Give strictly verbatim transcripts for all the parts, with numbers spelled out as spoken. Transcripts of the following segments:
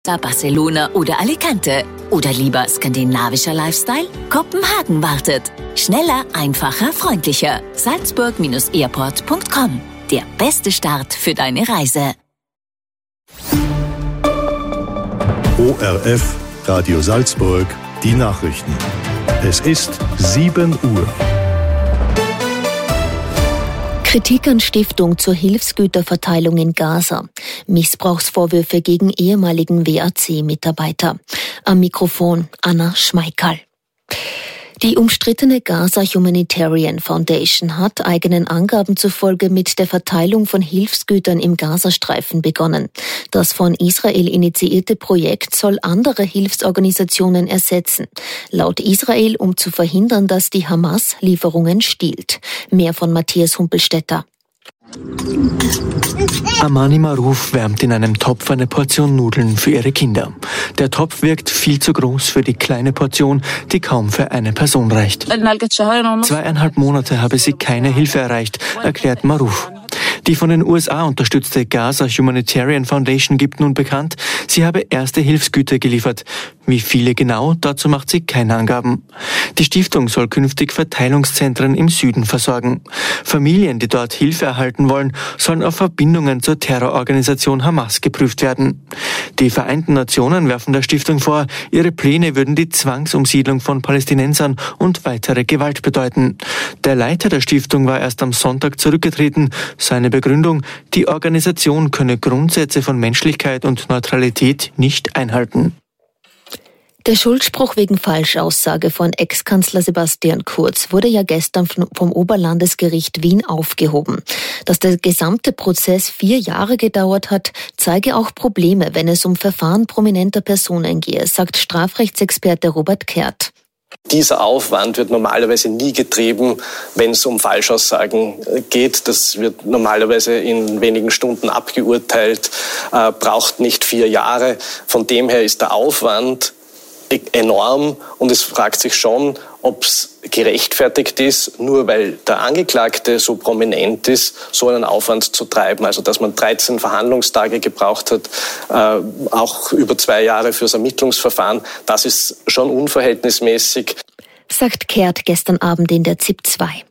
Barcelona oder Alicante. Oder lieber skandinavischer Lifestyle? Kopenhagen wartet. Schneller, einfacher, freundlicher. Salzburg Airport Punkt com. Der beste Start für deine Reise. O R F, Radio Salzburg, die Nachrichten. Es ist sieben Uhr. Kritik an Stiftung zur Hilfsgüterverteilung in Gaza. Missbrauchsvorwürfe gegen ehemaligen W A C-Mitarbeiter. Am Mikrofon Anna Schmeickerl. Die umstrittene Gaza Humanitarian Foundation hat eigenen Angaben zufolge mit der Verteilung von Hilfsgütern im Gazastreifen begonnen. Das von Israel initiierte Projekt soll andere Hilfsorganisationen ersetzen. Laut Israel, um zu verhindern, dass die Hamas Lieferungen stiehlt. Mehr von Matthias Humpelstädter. Amani Maruf wärmt in einem Topf eine Portion Nudeln für ihre Kinder. Der Topf wirkt viel zu groß für die kleine Portion, die kaum für eine Person reicht. Zweieinhalb Monate habe sie keine Hilfe erreicht, erklärt Maruf. Die von den U S A unterstützte Gaza Humanitarian Foundation gibt nun bekannt, sie habe erste Hilfsgüter geliefert. Wie viele genau, dazu macht sie keine Angaben. Die Stiftung soll künftig Verteilungszentren im Süden versorgen. Familien, die dort Hilfe erhalten wollen, sollen auf Verbindungen zur Terrororganisation Hamas geprüft werden. Die Vereinten Nationen werfen der Stiftung vor, ihre Pläne würden die Zwangsumsiedlung von Palästinensern und weitere Gewalt bedeuten. Der Leiter der Stiftung war erst am Sonntag zurückgetreten. Seine Begründung, die Organisation könne Grundsätze von Menschlichkeit und Neutralität nicht einhalten. Der Schuldspruch wegen Falschaussage von Ex-Kanzler Sebastian Kurz wurde ja gestern vom Oberlandesgericht Wien aufgehoben. Dass der gesamte Prozess vier Jahre gedauert hat, zeige auch Probleme, wenn es um Verfahren prominenter Personen gehe, sagt Strafrechtsexperte Robert Kehrt. Dieser Aufwand wird normalerweise nie getrieben, wenn es um Falschaussagen geht. Das wird normalerweise in wenigen Stunden abgeurteilt, äh, braucht nicht vier Jahre. Von dem her ist der Aufwand enorm und es fragt sich schon, ob es gerechtfertigt ist, nur weil der Angeklagte so prominent ist, so einen Aufwand zu treiben. Also dass man dreizehn Verhandlungstage gebraucht hat, äh, auch über zwei Jahre fürs Ermittlungsverfahren, das ist schon unverhältnismäßig. Sagt Kehrt gestern Abend in der Z I P zwei.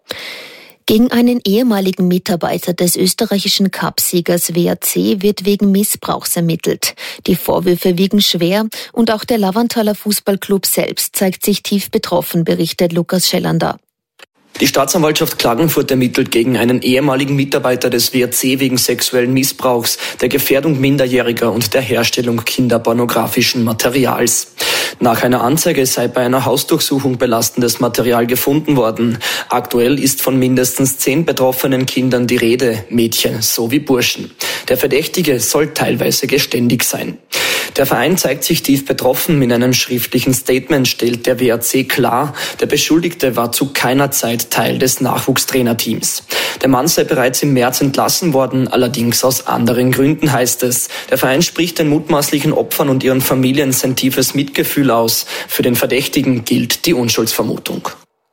Gegen einen ehemaligen Mitarbeiter des österreichischen Cupsiegers W A C wird wegen Missbrauchs ermittelt. Die Vorwürfe wiegen schwer und auch der Lavanthaler Fußballclub selbst zeigt sich tief betroffen, berichtet Lukas Schellander. Die Staatsanwaltschaft Klagenfurt ermittelt gegen einen ehemaligen Mitarbeiter des W A C wegen sexuellen Missbrauchs, der Gefährdung Minderjähriger und der Herstellung kinderpornografischen Materials. Nach einer Anzeige sei bei einer Hausdurchsuchung belastendes Material gefunden worden. Aktuell ist von mindestens zehn betroffenen Kindern die Rede, Mädchen sowie Burschen. Der Verdächtige soll teilweise geständig sein. Der Verein zeigt sich tief betroffen. In einem schriftlichen Statement stellt der W A C klar, der Beschuldigte war zu keiner Zeit Teil des Nachwuchstrainerteams. Der Mann sei bereits im März entlassen worden, allerdings aus anderen Gründen, heißt es. Der Verein spricht den mutmaßlichen Opfern und ihren Familien sein tiefes Mitgefühl aus. Für den Verdächtigen gilt die Unschuldsvermutung.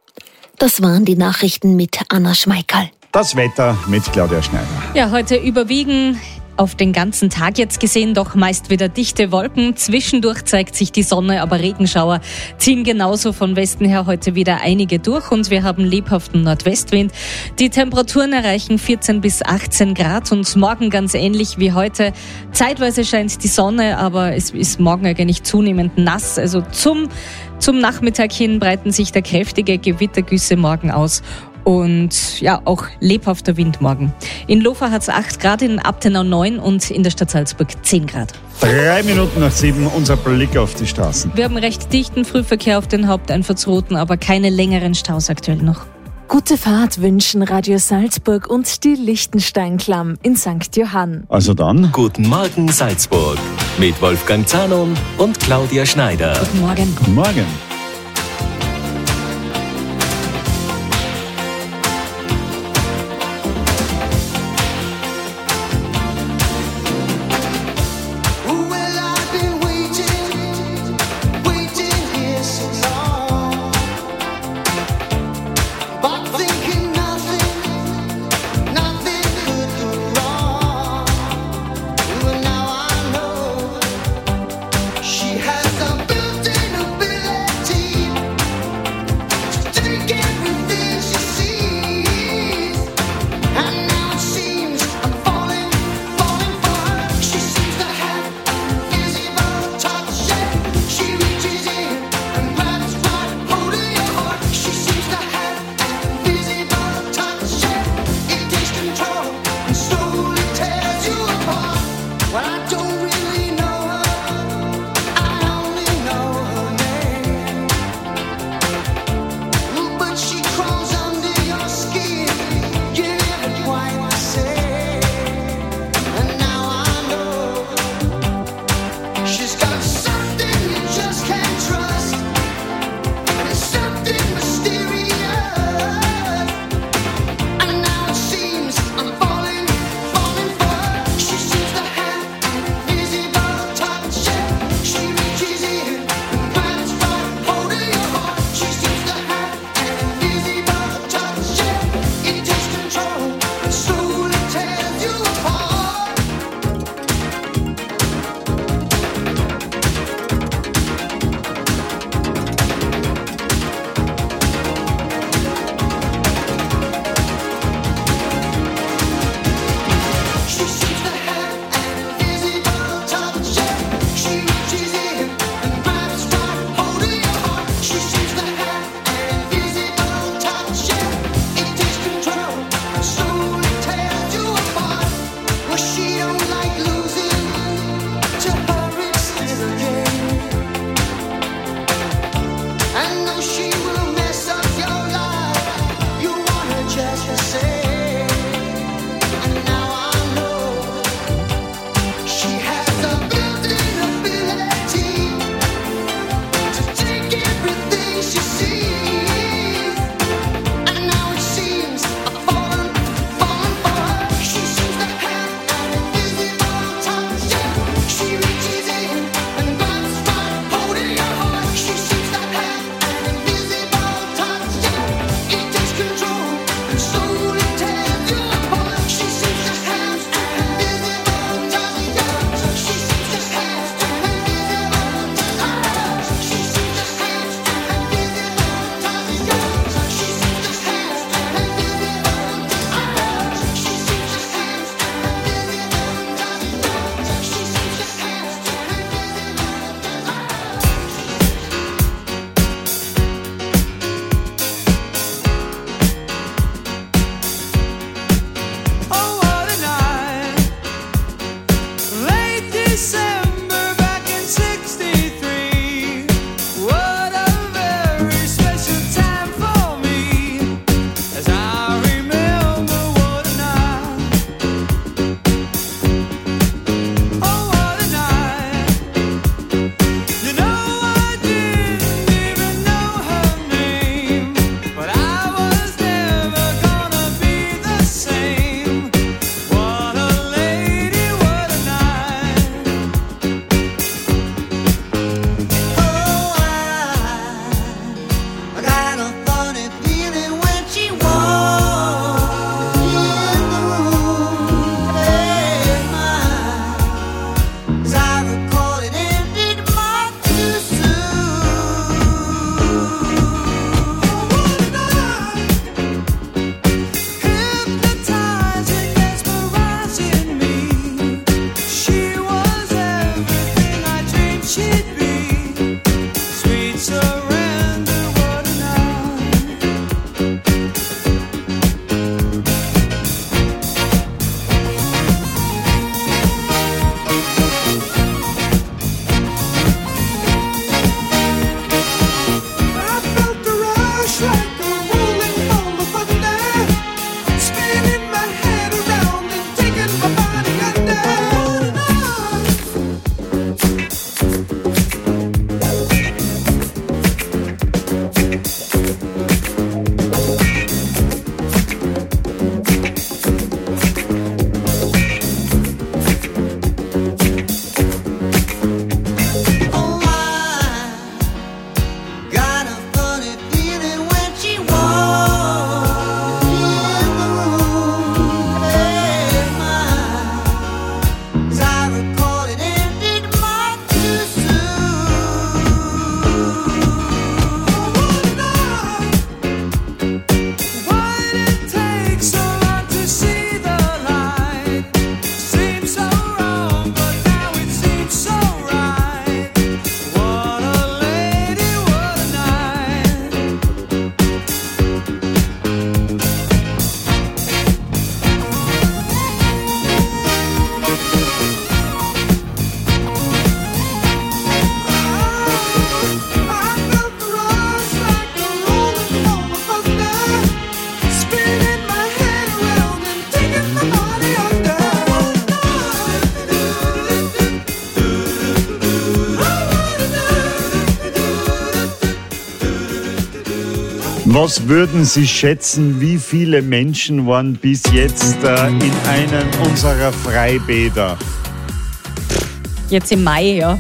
Das waren die Nachrichten mit Anna Schmeickerl. Das Wetter mit Claudia Schneider. Ja, heute überwiegen auf den ganzen Tag jetzt gesehen doch meist wieder dichte Wolken. Zwischendurch zeigt sich die Sonne, aber Regenschauer ziehen genauso von Westen her heute wieder einige durch und wir haben lebhaften Nordwestwind. Die Temperaturen erreichen vierzehn bis achtzehn Grad und morgen ganz ähnlich wie heute. Zeitweise scheint die Sonne, aber es ist morgen eigentlich zunehmend nass. Also zum, zum Nachmittag hin breiten sich da kräftige Gewittergüsse morgen aus. Und ja, auch lebhafter Wind morgen. In Lofa hat es acht Grad, in Abtenau neun und in der Stadt Salzburg zehn Grad. Drei Minuten nach sieben, unser Blick auf die Straßen. Wir haben recht dichten Frühverkehr auf den Haupteinfahrtsrouten, aber keine längeren Staus aktuell noch. Gute Fahrt wünschen Radio Salzburg und die Liechtenstein-Klamm in Sankt Johann. Also dann. Guten Morgen Salzburg mit Wolfgang Zanon und Claudia Schneider. Guten Morgen. Guten Morgen. Was würden Sie schätzen, wie viele Menschen waren bis jetzt äh, in einem unserer Freibäder? Jetzt im Mai, ja.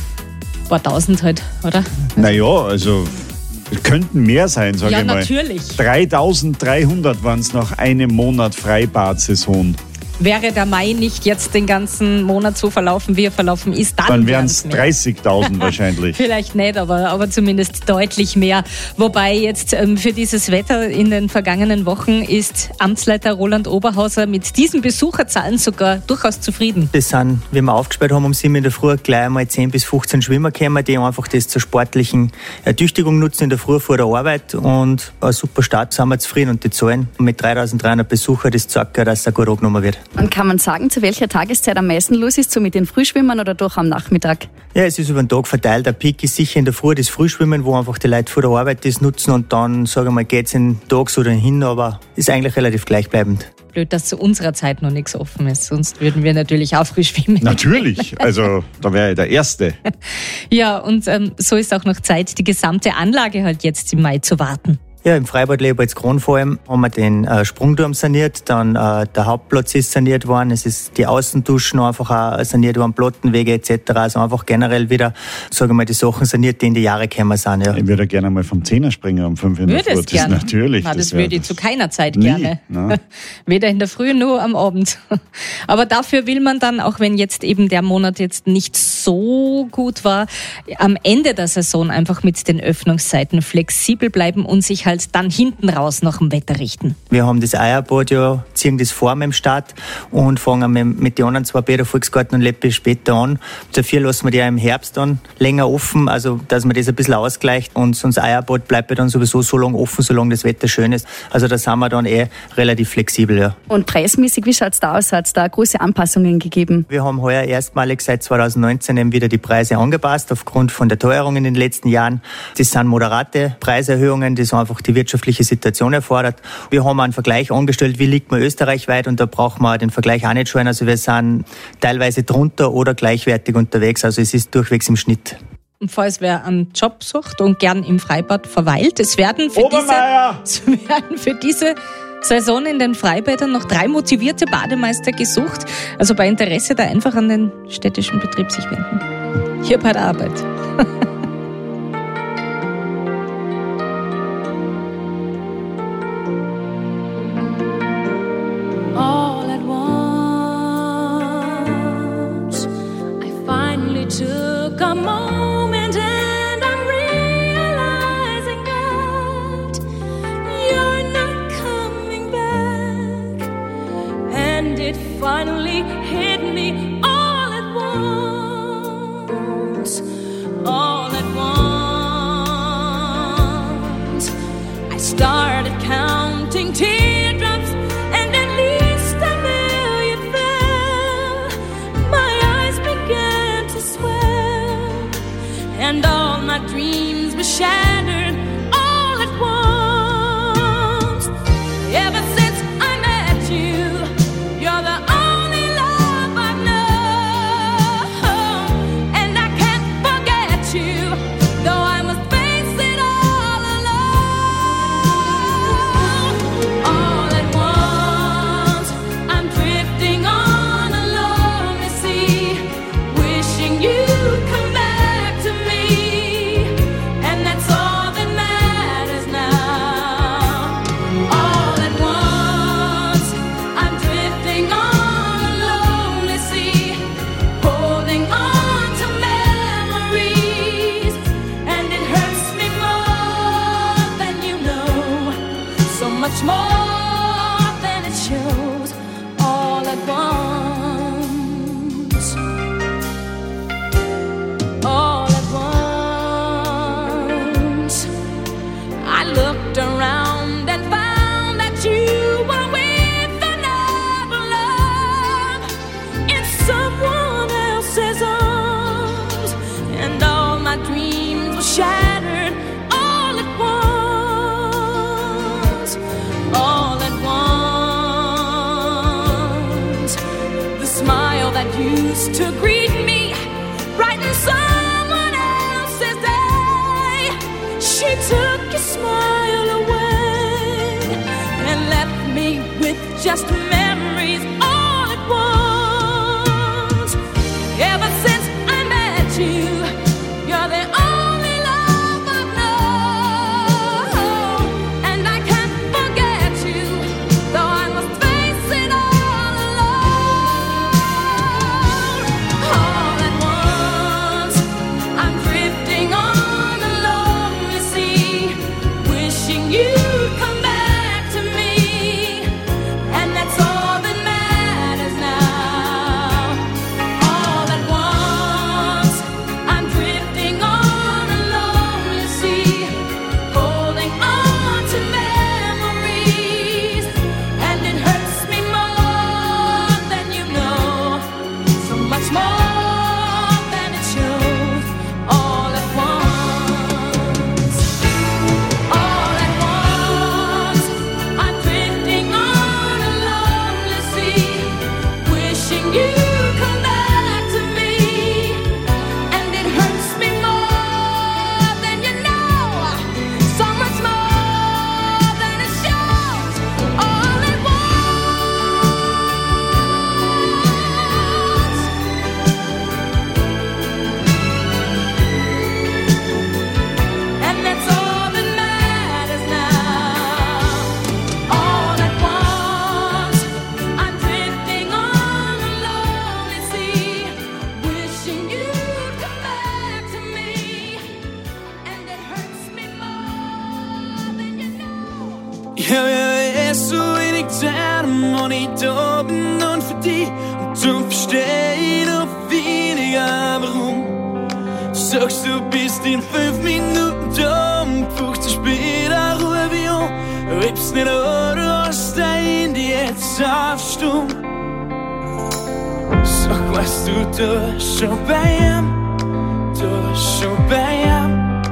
Ein paar tausend halt, oder? Naja, also könnten mehr sein, sage ja, ich mal. Ja, natürlich. dreitausenddreihundert waren es nach einem Monat Freibad-Saison. Wäre der Mai nicht jetzt den ganzen Monat so verlaufen, wie er verlaufen ist, dann, dann wären es dreißigtausend wahrscheinlich. Vielleicht nicht, aber, aber zumindest deutlich mehr. Wobei jetzt ähm, für dieses Wetter in den vergangenen Wochen ist Amtsleiter Roland Oberhauser mit diesen Besucherzahlen sogar durchaus zufrieden. Das sind, wie wir aufgesperrt haben, um sieben in der Früh gleich einmal zehn bis fünfzehn Schwimmer gekommen, die einfach das zur sportlichen Ertüchtigung nutzen in der Früh vor der Arbeit. Und ein super Start, sind wir zufrieden. Und die Zahlen mit dreitausenddreihundert Besuchern, das zeigt ja, dass es gut angenommen wird. Und kann man sagen, zu welcher Tageszeit am meisten los ist, so mit den Frühschwimmern oder doch am Nachmittag? Ja, es ist über den Tag verteilt. Der Peak ist sicher in der Früh das Frühschwimmen, wo einfach die Leute vor der Arbeit das nutzen und dann, sagen wir mal, geht es in tags oder hin, aber ist eigentlich relativ gleichbleibend. Blöd, dass zu unserer Zeit noch nichts offen ist, sonst würden wir natürlich auch früh schwimmen. Natürlich, also da wäre ich der Erste. Ja, und ähm, so ist auch noch Zeit, die gesamte Anlage halt jetzt im Mai zu warten. Ja, im Freibad Leopoldskron vor allem haben wir den äh, Sprungturm saniert, dann äh, der Hauptplatz ist saniert worden, es ist die Außenduschen einfach auch saniert worden, Plottenwege et cetera. Also einfach generell wieder, sagen wir mal, die Sachen saniert, die in die Jahre gekommen sind. Ja. Ich würde gerne mal vom Zehnerspringen um fünf in der Früh. Würde es gerne. Natürlich. Na, das, das würde ich zu keiner Zeit nie, gerne. Ne? Weder in der Früh noch am Abend. Aber dafür will man dann, auch wenn jetzt eben der Monat jetzt nicht so gut war, am Ende der Saison einfach mit den Öffnungszeiten flexibel bleiben und sich halt dann hinten raus nach dem Wetter richten. Wir haben das Eierbad ja, ziehen das vor mit dem Start und fangen mit, mit den anderen zwei Bäder, Volksgarten und Leppe, später an. Dafür lassen wir die ja im Herbst dann länger offen, also dass man das ein bisschen ausgleicht und unser Eierbad bleibt ja dann sowieso so lange offen, solange das Wetter schön ist. Also da sind wir dann eh relativ flexibel. Ja. Und preismäßig, wie schaut es da aus? Hat es da große Anpassungen gegeben? Wir haben heuer erstmalig seit zweitausendneunzehn eben wieder die Preise angepasst, aufgrund von der Teuerung in den letzten Jahren. Das sind moderate Preiserhöhungen, die so einfach die wirtschaftliche Situation erfordert. Wir haben einen Vergleich angestellt, wie liegt man österreichweit, und da brauchen wir den Vergleich auch nicht schauen. Also wir sind teilweise drunter oder gleichwertig unterwegs, also es ist durchwegs im Schnitt. Und falls wer einen Job sucht und gern im Freibad verweilt, es werden für, diese, es werden für diese Saison in den Freibädern noch drei motivierte Bademeister gesucht. Also bei Interesse da einfach an den städtischen Betrieb sich wenden. Hier bei der Arbeit. Took a moment and I'm realizing that you're not coming back, and it finally hit me all at once. shattered all at once. Ever since I met you, you're the only love I've known, and I can't forget you, though I must face it all alone. All at once, I'm drifting on a lonely sea, wishing you'd come back to me, and that's all that matters now. All at once, I'm drifting on a lonely sea, holding on to memories, and it hurts me more than you know, so much more than it shows. All at once, all at once, I looked around and found that you were with another love in someone else's arms, and all my dreams were shattered all at once. All at once, the smile that used to greet me brightened someone else's day. She took your smile away and left me with just memories. All at once, ever since I met you, you're the only love I've known, and I can't forget you, though I must face it all alone. All at once, I'm drifting on a lonely sea, wishing you'd come back to me, and that's all that matters now. All at once, I'm drifting on a lonely sea, holding on to memories, and it hurts me more than you know, so much more than it shows. All at once, all at once, I'm drifting on a lonely sea, wishing you'd come back to me, and it hurts me more than you know, so much more than it shows. All at once, and that's all that matters now. All at once, I'm drifting on a lonely sea, wishing you'd come back to me, and it hurts me more than you know. Jeg vil så wenig Tränen und ich oben und für dich, und du verstehst noch weniger warum. Du sagst, du bist in fünf Minuten da, und fünfzehn später ruhe wir um. Riebst nicht an, du hast dein Handy jetzt auf Stumm. Sag, weißt du, du bist schon bei ihm, du bist schon bei ihm.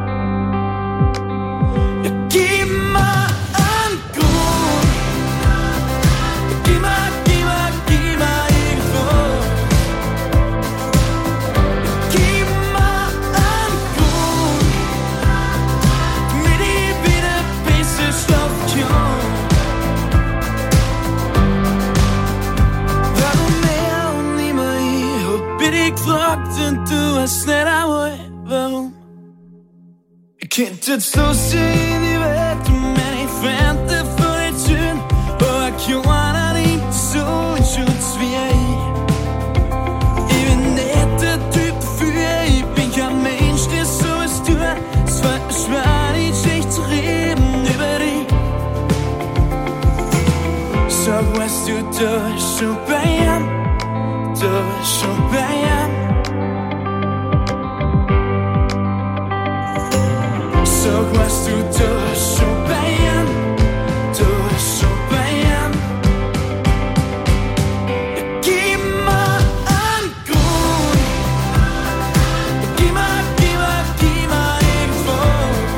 Ja, gib mir einen Grund, gib mir, gib mir, gib mir irgendwas. Gib mir einen Grund, damit ich wieder besser schlafen kann. Warum er und nicht mehr ich? Hab ich dich gefragt und du hast nicht einmal. Warum? Ich könnte jetzt los in die Welt und meine Freunde vor die Türen, aber keiner nimmt so in Schutz wie ich. Ich bin nicht der Typ dafür, ich bin kein Mensch, der sowas tut. Es fällt mir schwer, nicht schlecht zu reden über dich. Sag, weißt du, du bist schon bei ihm, du bist schon bei ihm. Sag, weißt du, du bist schon bei ihm, du bist schon bei ihm. Gib mir einen Grund, gib mir, gib mir, gib mir irgendwas.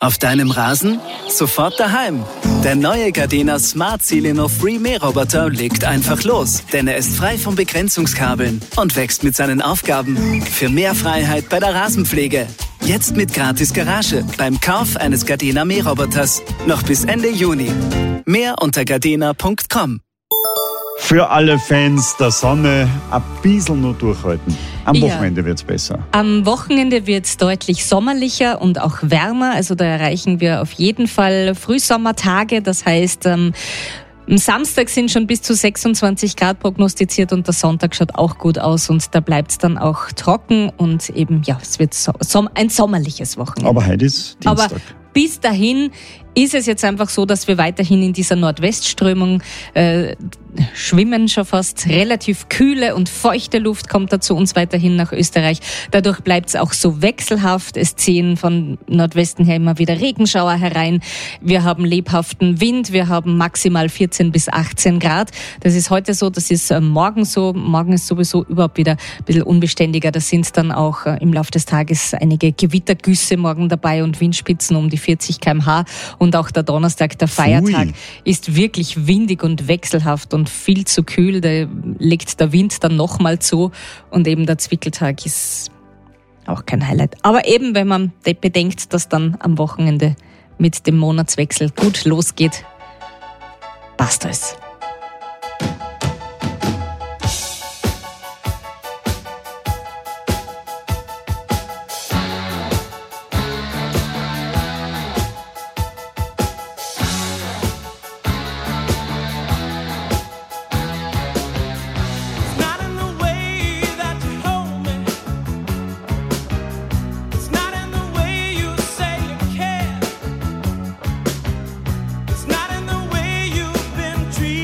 Auf deinem Rasen? Sofort daheim. Der neue Gardena Smart Sileno Free Mähroboter legt einfach los, denn er ist frei von Begrenzungskabeln und wächst mit seinen Aufgaben. Für mehr Freiheit bei der Rasenpflege. Jetzt mit gratis Garage beim Kauf eines Gardena Mähroboters. Noch bis Ende Juni. Mehr unter gardena punkt com. Für alle Fans der Sonne ein bisschen nur durchhalten. Am Ja. Wochenende wird's besser. Am Wochenende wird es deutlich sommerlicher und auch wärmer. Also da erreichen wir auf jeden Fall Frühsommertage. Das heißt, ähm, am Samstag sind schon bis zu sechsundzwanzig Grad prognostiziert und der Sonntag schaut auch gut aus und da bleibt es dann auch trocken und eben, ja, es wird so, som- ein sommerliches Wochenende. Aber heute ist Dienstag. Aber bis dahin ist es jetzt einfach so, dass wir weiterhin in dieser Nordwestströmung äh, schwimmen, schon fast. Relativ kühle und feuchte Luft kommt dazu uns weiterhin nach Österreich. Dadurch bleibt es auch so wechselhaft. Es ziehen von Nordwesten her immer wieder Regenschauer herein. Wir haben lebhaften Wind. Wir haben maximal vierzehn bis achtzehn Grad. Das ist heute so, das ist äh, morgen so. Morgen ist sowieso überhaupt wieder ein bisschen unbeständiger. Da sind dann auch äh, im Laufe des Tages einige Gewittergüsse morgen dabei und Windspitzen um die vierzig Kilometer pro Stunde. Und auch der Donnerstag, der Feiertag, Ui. ist wirklich windig und wechselhaft und viel zu kühl. Da legt der Wind dann nochmal zu. Und eben der Zwickeltag ist auch kein Highlight. Aber eben, wenn man bedenkt, dass dann am Wochenende mit dem Monatswechsel gut losgeht, passt es. It's not in the way you've been treated.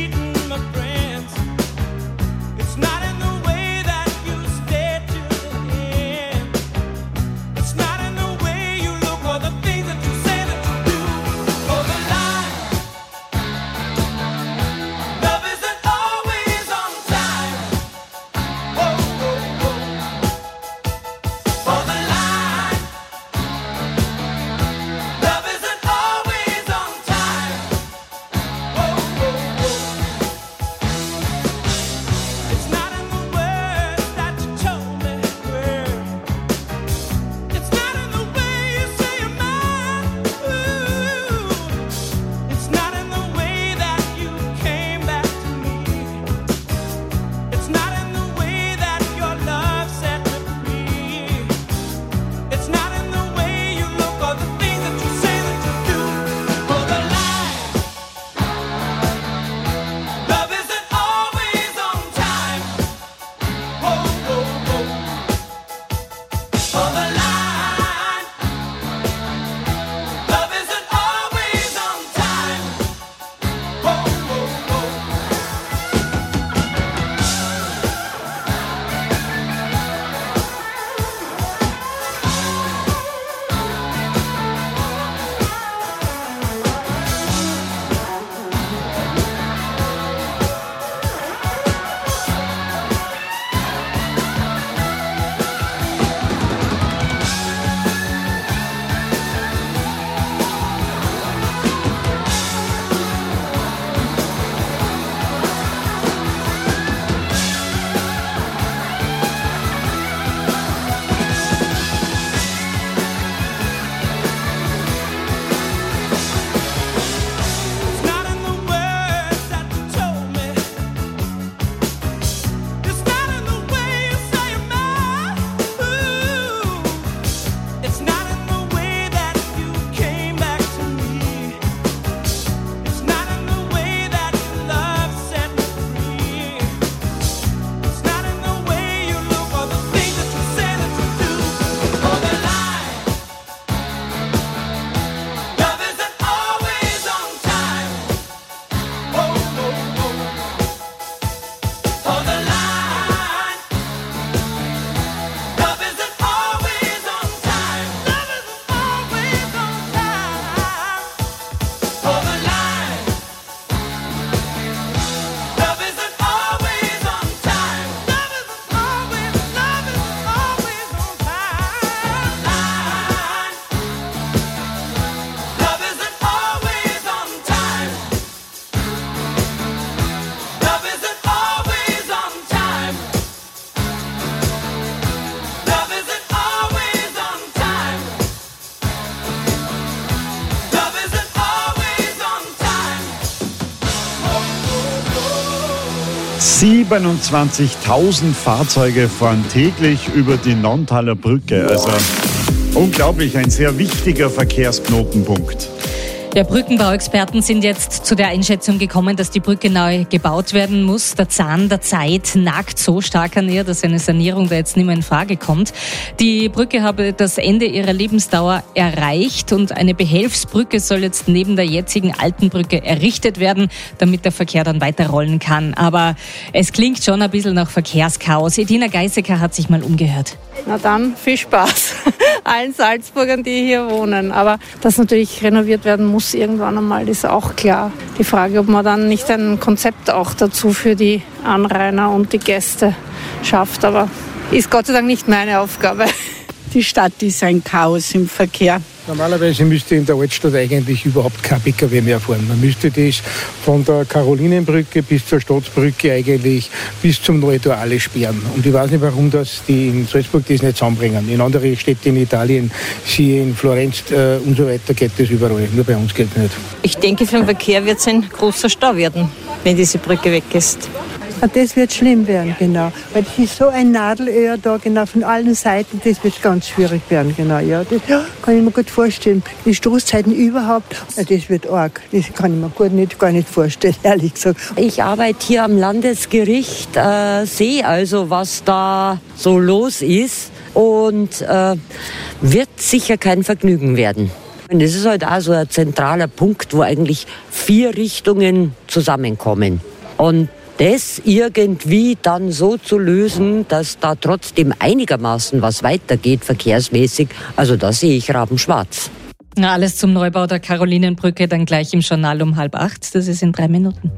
siebenundzwanzigtausend Fahrzeuge fahren täglich über die Nonntaler Brücke. Also unglaublich, ein sehr wichtiger Verkehrsknotenpunkt. Ja, Brückenbauexperten sind jetzt zu der Einschätzung gekommen, dass die Brücke neu gebaut werden muss. Der Zahn der Zeit nagt so stark an ihr, dass eine Sanierung da jetzt nicht mehr in Frage kommt. Die Brücke habe das Ende ihrer Lebensdauer erreicht und eine Behelfsbrücke soll jetzt neben der jetzigen alten Brücke errichtet werden, damit der Verkehr dann weiterrollen kann. Aber es klingt schon ein bisschen nach Verkehrschaos. Edina Geisecker hat sich mal umgehört. Na dann, viel Spaß allen Salzburgern, die hier wohnen. Aber dass natürlich renoviert werden muss irgendwann einmal, ist auch klar. Die Frage, ob man dann nicht ein Konzept auch dazu für die Anrainer und die Gäste schafft. Aber ist Gott sei Dank nicht meine Aufgabe. Die Stadt ist ein Chaos im Verkehr. Normalerweise müsste in der Altstadt eigentlich überhaupt kein P K W mehr fahren. Man müsste das von der Karolinenbrücke bis zur Staatsbrücke eigentlich bis zum Neutor alles sperren. Und ich weiß nicht, warum das die in Salzburg das nicht zusammenbringen. In andere Städte in Italien, siehe in Florenz äh, und so weiter, geht das überall. Nur bei uns geht es nicht. Ich denke, für den Verkehr wird es ein großer Stau werden, wenn diese Brücke weg ist. Das wird schlimm werden, genau. Weil es ist so ein Nadelöhr da, genau, von allen Seiten. Das wird ganz schwierig werden, genau. Ja, das kann ich mir gut vorstellen. Die Stoßzeiten überhaupt, ja, das wird arg. Das kann ich mir gut nicht, gar nicht vorstellen, ehrlich gesagt. Ich arbeite hier am Landesgericht, äh, sehe also, was da so los ist und äh, wird sicher kein Vergnügen werden. Und das ist halt auch so ein zentraler Punkt, wo eigentlich vier Richtungen zusammenkommen. Und das irgendwie dann so zu lösen, dass da trotzdem einigermaßen was weitergeht verkehrsmäßig, also da sehe ich rabenschwarz. Na, alles zum Neubau der Karolinenbrücke dann gleich im Journal um halb acht. Das ist in drei Minuten.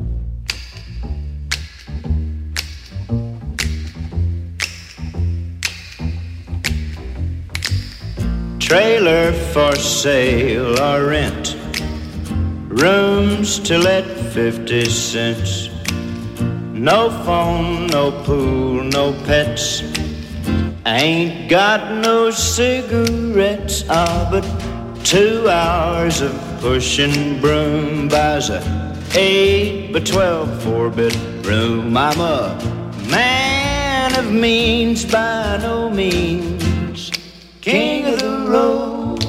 Trailer for sale or rent, rooms to let fifty cents. No phone, no pool, no pets. Ain't got no cigarettes. Ah, but two hours of pushing broom buys a eight by twelve four-bedroom. I'm a man of means by no means, king of the road.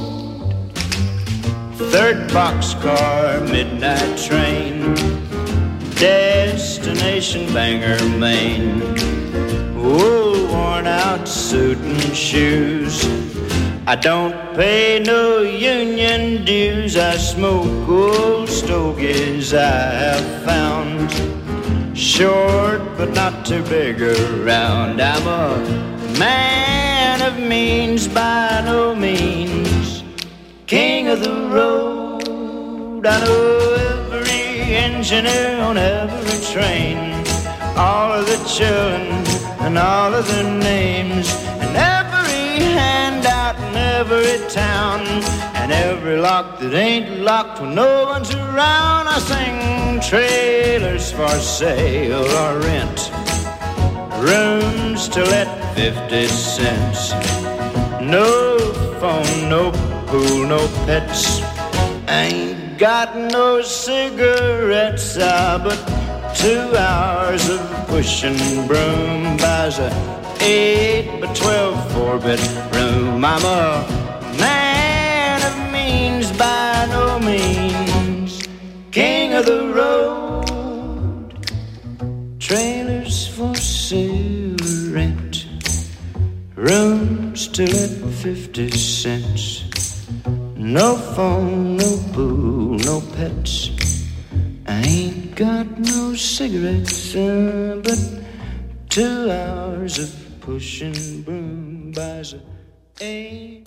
Third boxcar, midnight train, destination Bangor, Maine. Oh, worn out suit and shoes. I don't pay no union dues. I smoke old stogies I have found, short but not too big around. I'm a man of means by no means, king of the road. I know every engineer on every train, all of the children and all of their names, and every handout in every town, and every lock that ain't locked when no one's around. I sing trailers for sale or rent, rooms to let fifty cents. No phone, no pool, no pets. Ain't got no cigarettes, ah, but two hours of pushing broom buys a eight by twelve four-bedroom. I'm a man of means by no means, king of the road. Trailers for sale or rent, rooms to let fifty cents. No phone, no pool, no pets. I ain't got no cigarettes, uh, but two hours of pushing broom buys a eight.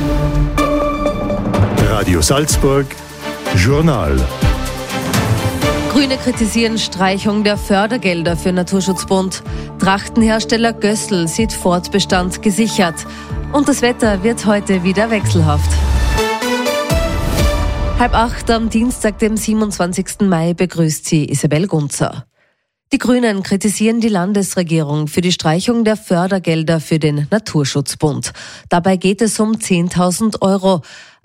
Radio Salzburg, Journal. Grüne kritisieren Streichung der Fördergelder für Naturschutzbund. Trachtenhersteller Gössel sieht Fortbestand gesichert. Und das Wetter wird heute wieder wechselhaft. Halb acht am Dienstag, dem siebenundzwanzigsten Mai, begrüßt sie Isabel Gunzer. Die Grünen kritisieren die Landesregierung für die Streichung der Fördergelder für den Naturschutzbund. Dabei geht es um zehntausend Euro.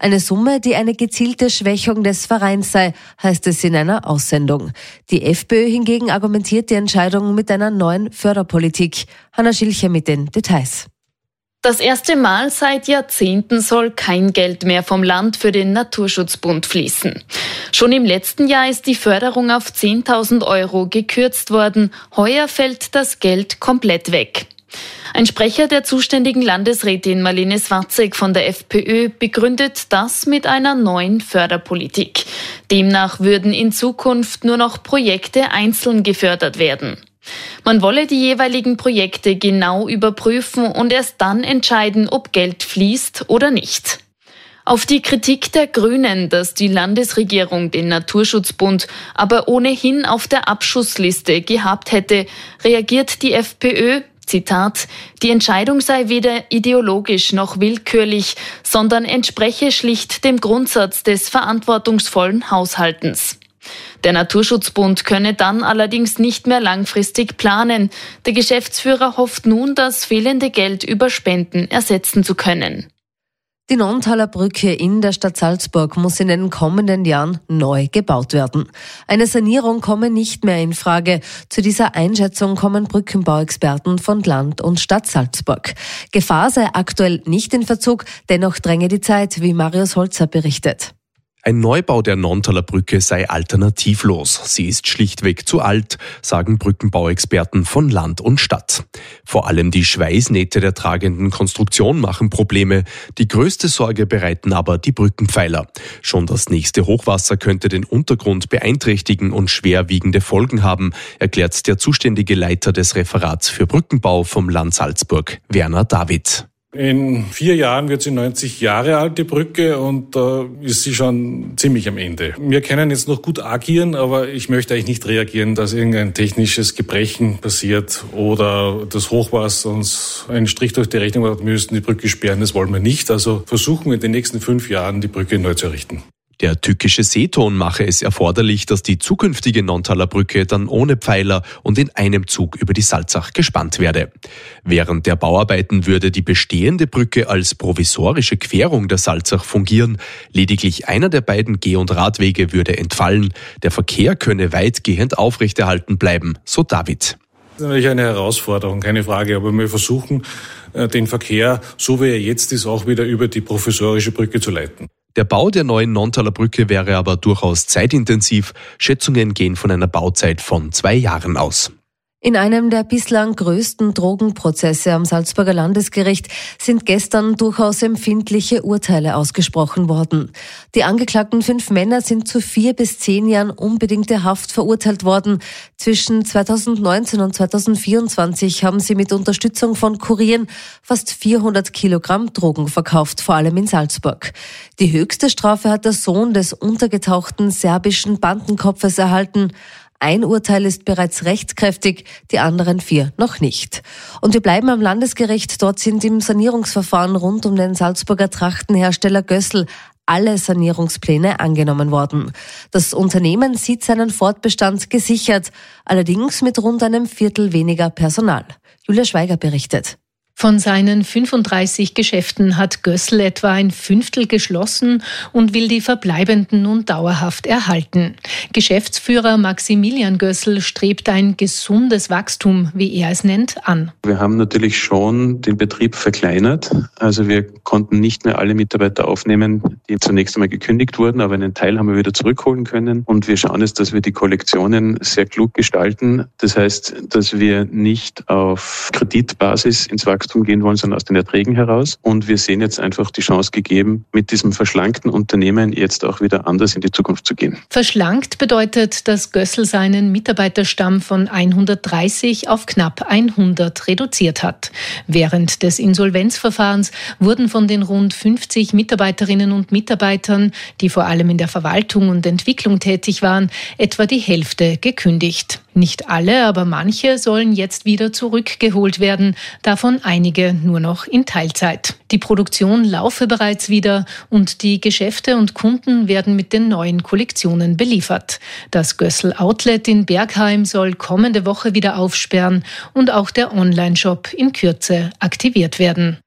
Eine Summe, die eine gezielte Schwächung des Vereins sei, heißt es in einer Aussendung. Die FPÖ hingegen argumentiert die Entscheidung mit einer neuen Förderpolitik. Hanna Schilcher mit den Details. Das erste Mal seit Jahrzehnten soll kein Geld mehr vom Land für den Naturschutzbund fließen. Schon im letzten Jahr ist die Förderung auf zehntausend Euro gekürzt worden. Heuer fällt das Geld komplett weg. Ein Sprecher der zuständigen Landesrätin Marlene Swatzek von der FPÖ begründet das mit einer neuen Förderpolitik. Demnach würden in Zukunft nur noch Projekte einzeln gefördert werden. Man wolle die jeweiligen Projekte genau überprüfen und erst dann entscheiden, ob Geld fließt oder nicht. Auf die Kritik der Grünen, dass die Landesregierung den Naturschutzbund aber ohnehin auf der Abschussliste gehabt hätte, reagiert die FPÖ, Zitat, die Entscheidung sei weder ideologisch noch willkürlich, sondern entspreche schlicht dem Grundsatz des verantwortungsvollen Haushaltens. Der Naturschutzbund könne dann allerdings nicht mehr langfristig planen. Der Geschäftsführer hofft nun, das fehlende Geld über Spenden ersetzen zu können. Die Nonntaler Brücke in der Stadt Salzburg muss in den kommenden Jahren neu gebaut werden. Eine Sanierung komme nicht mehr in Frage. Zu dieser Einschätzung kommen Brückenbauexperten von Land und Stadt Salzburg. Gefahr sei aktuell nicht in Verzug, dennoch dränge die Zeit, wie Marius Holzer berichtet. Ein Neubau der Nonntaler Brücke sei alternativlos. Sie ist schlichtweg zu alt, sagen Brückenbauexperten von Land und Stadt. Vor allem die Schweißnähte der tragenden Konstruktion machen Probleme. Die größte Sorge bereiten aber die Brückenpfeiler. Schon das nächste Hochwasser könnte den Untergrund beeinträchtigen und schwerwiegende Folgen haben, erklärt der zuständige Leiter des Referats für Brückenbau vom Land Salzburg, Werner David. In vier Jahren wird sie neunzig Jahre alt, die Brücke, und da äh, ist sie schon ziemlich am Ende. Wir können jetzt noch gut agieren, aber ich möchte eigentlich nicht reagieren, dass irgendein technisches Gebrechen passiert oder das Hochwasser uns einen Strich durch die Rechnung macht, wir müssen die Brücke sperren. Das wollen wir nicht. Also versuchen wir in den nächsten fünf Jahren, die Brücke neu zu errichten. Der tückische Seeton mache es erforderlich, dass die zukünftige Nonntaler Brücke dann ohne Pfeiler und in einem Zug über die Salzach gespannt werde. Während der Bauarbeiten würde die bestehende Brücke als provisorische Querung der Salzach fungieren. Lediglich einer der beiden Geh- und Radwege würde entfallen. Der Verkehr könne weitgehend aufrechterhalten bleiben, so David. Das ist natürlich eine Herausforderung, keine Frage, aber wir versuchen, den Verkehr, so wie er jetzt ist, auch wieder über die provisorische Brücke zu leiten. Der Bau der neuen Nonntaler Brücke wäre aber durchaus zeitintensiv. Schätzungen gehen von einer Bauzeit von zwei Jahren aus. In einem der bislang größten Drogenprozesse am Salzburger Landesgericht sind gestern durchaus empfindliche Urteile ausgesprochen worden. Die angeklagten fünf Männer sind zu vier bis zehn Jahren unbedingte Haft verurteilt worden. Zwischen zweitausendneunzehn und zweitausendvierundzwanzig haben sie mit Unterstützung von Kurieren fast vierhundert Kilogramm Drogen verkauft, vor allem in Salzburg. Die höchste Strafe hat der Sohn des untergetauchten serbischen Bandenkopfes erhalten. Ein Urteil ist bereits rechtskräftig, die anderen vier noch nicht. Und wir bleiben am Landesgericht. Dort sind im Sanierungsverfahren rund um den Salzburger Trachtenhersteller Gössl alle Sanierungspläne angenommen worden. Das Unternehmen sieht seinen Fortbestand gesichert, allerdings mit rund einem Viertel weniger Personal. Julia Schweiger berichtet. Von seinen fünfunddreißig Geschäften hat Gössl etwa ein Fünftel geschlossen und will die verbleibenden nun dauerhaft erhalten. Geschäftsführer Maximilian Gössl strebt ein gesundes Wachstum, wie er es nennt, an. Wir haben natürlich schon den Betrieb verkleinert. Also wir konnten nicht mehr alle Mitarbeiter aufnehmen, die zunächst einmal gekündigt wurden, aber einen Teil haben wir wieder zurückholen können. Und wir schauen jetzt, dass wir die Kollektionen sehr klug gestalten. Das heißt, dass wir nicht auf Kreditbasis ins Wachstum gehen wollen, sondern aus den Erträgen heraus. Und wir sehen jetzt einfach die Chance gegeben, mit diesem verschlankten Unternehmen jetzt auch wieder anders in die Zukunft zu gehen. Verschlankt bedeutet, dass Gössl seinen Mitarbeiterstamm von hundertdreißig auf knapp hundert reduziert hat. Während des Insolvenzverfahrens wurden von den rund fünfzig Mitarbeiterinnen und Mitarbeitern, die vor allem in der Verwaltung und Entwicklung tätig waren, etwa die Hälfte gekündigt. Nicht alle, aber manche sollen jetzt wieder zurückgeholt werden, davon einige nur noch in Teilzeit. Die Produktion laufe bereits wieder und die Geschäfte und Kunden werden mit den neuen Kollektionen beliefert. Das Gössl Outlet in Bergheim soll kommende Woche wieder aufsperren und auch der Online-Shop in Kürze aktiviert werden.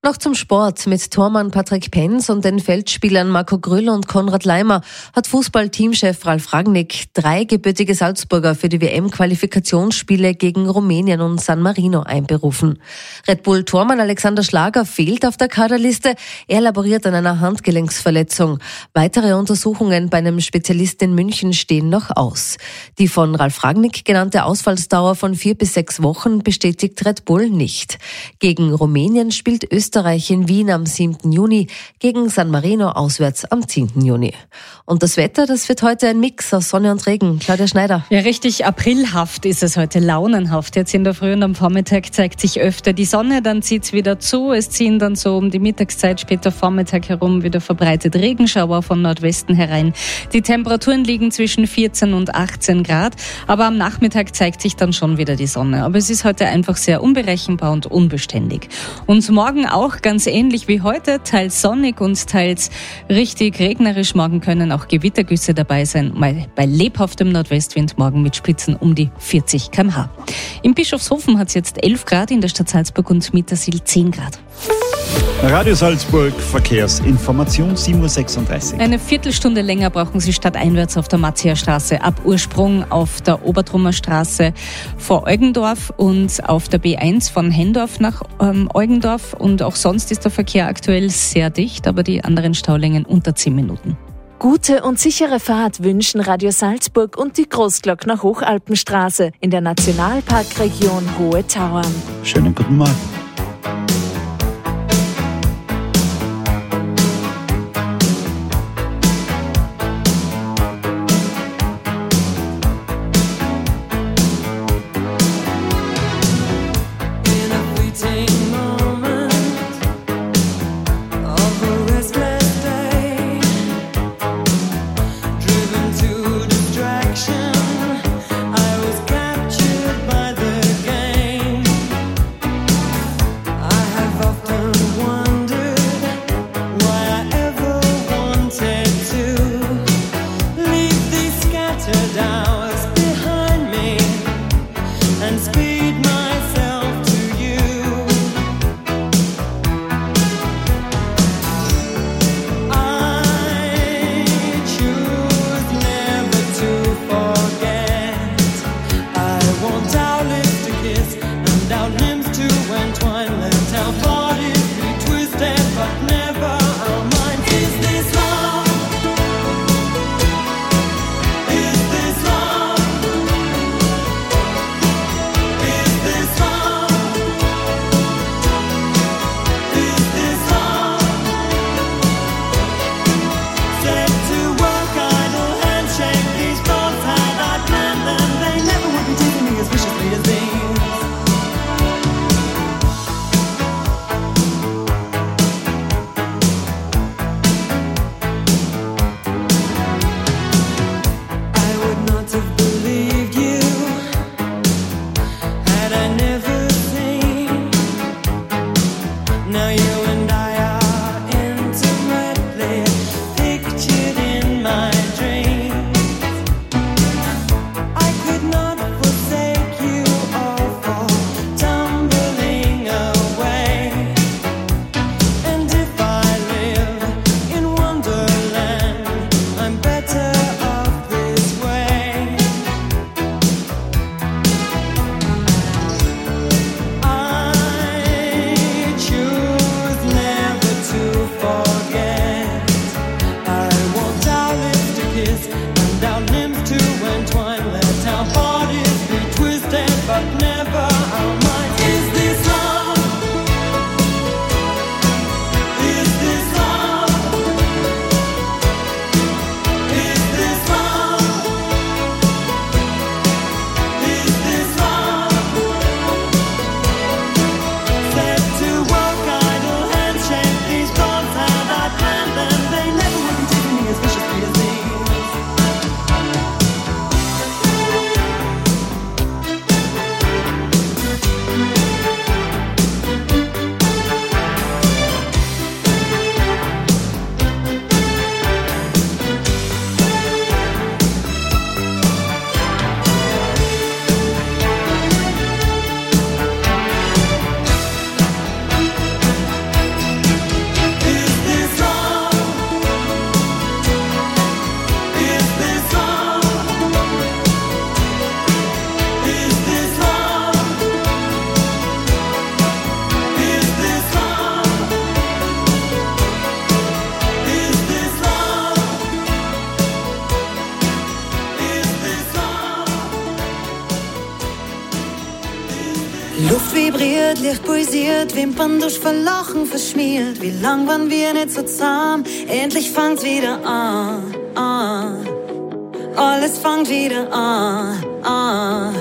Noch zum Sport. Mit Tormann Patrick Penz und den Feldspielern Marco Grüll und Konrad Leimer hat Fußball-Teamchef Ralf Rangnick drei gebürtige Salzburger für die W M-Qualifikationsspiele gegen Rumänien und San Marino einberufen. Red Bull-Tormann Alexander Schlager fehlt auf der Kaderliste. Er laboriert an einer Handgelenksverletzung. Weitere Untersuchungen bei einem Spezialisten in München stehen noch aus. Die von Ralf Rangnick genannte Ausfallsdauer von vier bis sechs Wochen bestätigt Red Bull nicht. Gegen Rumänien spielt Österreich Österreich in Wien am siebten Juni, gegen San Marino auswärts am zehnten Juni. Und das Wetter, das wird heute ein Mix aus Sonne und Regen. Claudia Schneider. Ja, richtig aprilhaft ist es heute, launenhaft. Jetzt in der Früh und am Vormittag zeigt sich öfter die Sonne, dann zieht es wieder zu. Es ziehen dann so um die Mittagszeit, später Vormittag herum wieder verbreitet Regenschauer von Nordwesten herein. Die Temperaturen liegen zwischen vierzehn und achtzehn Grad, aber am Nachmittag zeigt sich dann schon wieder die Sonne. Aber es ist heute einfach sehr unberechenbar und unbeständig. Und morgen auch Auch ganz ähnlich wie heute, teils sonnig und teils richtig regnerisch. Morgen können auch Gewittergüsse dabei sein, mal bei lebhaftem Nordwestwind, morgen mit Spitzen um die vierzig Kilometer pro Stunde. In Bischofshofen hat es jetzt elf Grad, in der Stadt Salzburg und Mittersill zehn Grad. Radio Salzburg, Verkehrsinformation, sieben Uhr sechsunddreißig. Eine Viertelstunde länger brauchen Sie stadteinwärts auf der Matthiasstraße ab Ursprung auf der Obertrummer Straße vor Eugendorf und auf der B eins von Hendorf nach ähm, Eugendorf. Und auch sonst ist der Verkehr aktuell sehr dicht, aber die anderen Staulängen unter zehn Minuten. Gute und sichere Fahrt wünschen Radio Salzburg und die Großglockner Hochalpenstraße in der Nationalparkregion Hohe Tauern. Schönen guten Morgen. Luft vibriert, Licht pulsiert, Wimpern durch Verlachen verschmiert. Wie lang waren wir nicht so zahm? Endlich fangt's wieder an, an. Alles fängt wieder an, an.